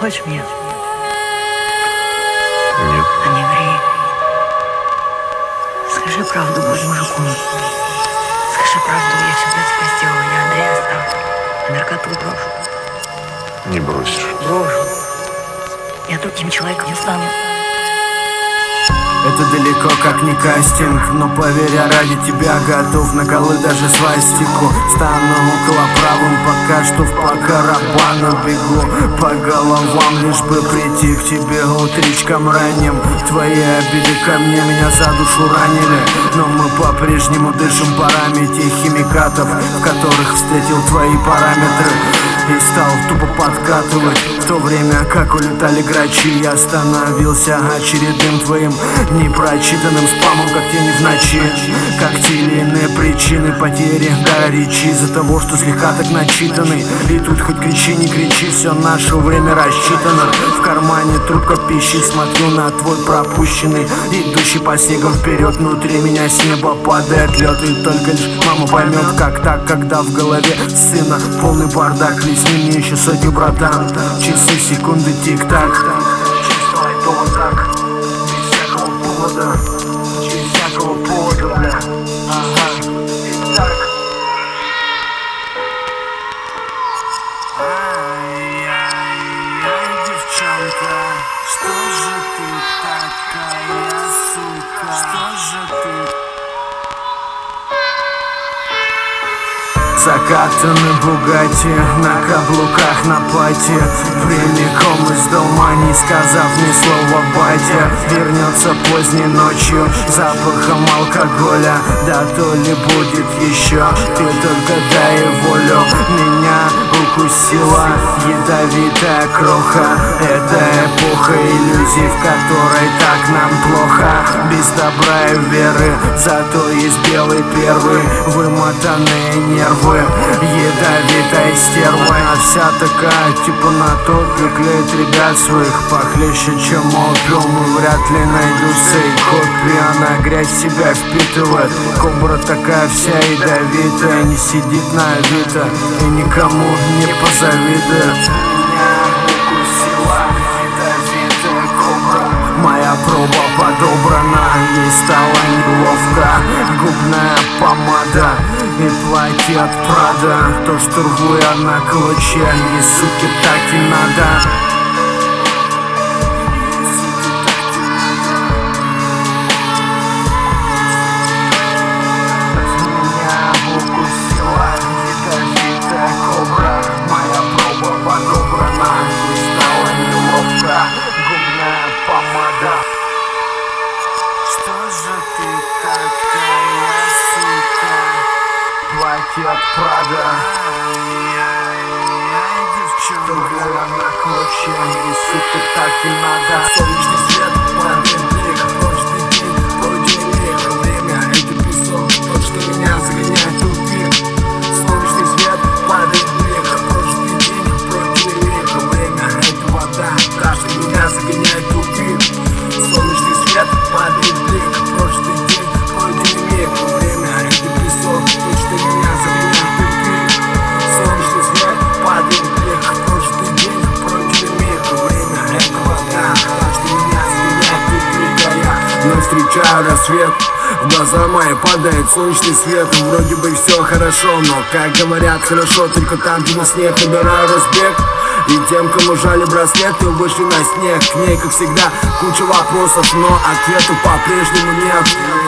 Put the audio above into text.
хочешь мне? Нет. А не ври. Скажи правду, будь мужиком. Скажи правду, я все для тебя сделала. Я Андрея оставлю. И наркоту брошу. Не бросишь. Брошу. Я другим человеком не стану. Это далеко как не кастинг, но поверь, я ради тебя готов наколоть даже свастику. Стану около правым, пока что в по карабану бегу по головам, лишь бы прийти к тебе утречком ранним. Твои обиды ко мне меня за душу ранили, но мы по-прежнему дышим парами тех химикатов, в которых встретил твои параметры и стал тупо подкатывать. В то время как улетали грачи, я становился очередным твоим непрочитанным спамом, как тени в ночи. Как те или иные причины потери дара речи из-за того, что слегка так начитанный. И тут хоть кричи, не кричи, все наше время рассчитано. В кармане трубка пищи, смотрю на твой пропущенный, идущий по снегам вперед. Внутри меня с неба падает лед, и только лишь мама поймет, как так, когда в голове сына полный бардак. Лесни мне еще сотню, братан. Часы, секунды, тик-так. Чисто лайтово так, без всякого повода, без всякого повода, бля. Ага, тик-так. Ай-яй-яй, девчонка, что же ты такая, сука? Что же ты? Закатанный Бугатти на каблуках на пати, прямиком из дома, не сказав ни слова батя. Вернется поздней ночью запахом алкоголя, да то ли будет еще. Ты только дай волю, меня укусила ядовитая кроха. Это эпоха иллюзий, в которой так нам плохо. Без добра и веры, зато есть белый первый. Вымотанные нервы, ядовитая стерва. Она вся такая, типа на топе, клеит ребят своих похлеще, чем опиум. И вряд ли найдутся и копии, она грязь в себя впитывает. Кобра такая вся ядовитая, не сидит на авито и никому не позавидует. Меня укусила ядовитая кобра. Моя проба подобрана, ей стало неловко. Губная помада и платье от Прада. То, что рву я на клочья, ей, суки, так и надо. Меня укусила ядовитая кобра. Моя проба подобрана, ей стало неловко. Губная помада. Что же ты такая, сука? Платье от Прада. Ай-яй-яй, девчонка, рвала на клочья, и, сука, так и надо. Солнечный свет падает вверх, каждый день вроде лето. Время — это песок, тот, что меня загоняет в тупик. Солнечный свет падает вверх, каждый день вроде лето. Время — это вода, та, что меня загоняет в тупик. Солнечный свет падает вверх, каждый день вроде лето. Время — это песок, тот, что меня загоняет в тупик. Солнечный свет падает вверх, каждый день вроде лето. Время — это вода, та, что меня загоняет в тупик. А я встречаю рассвет, в глаза мои падает солнечный свет. Вроде бы все хорошо, но, как говорят, хорошо только там, где на снег набираю разбег. И тем, кому жали браслеты, вышли на снег. К ней, как всегда, куча вопросов, но ответов по-прежнему нет.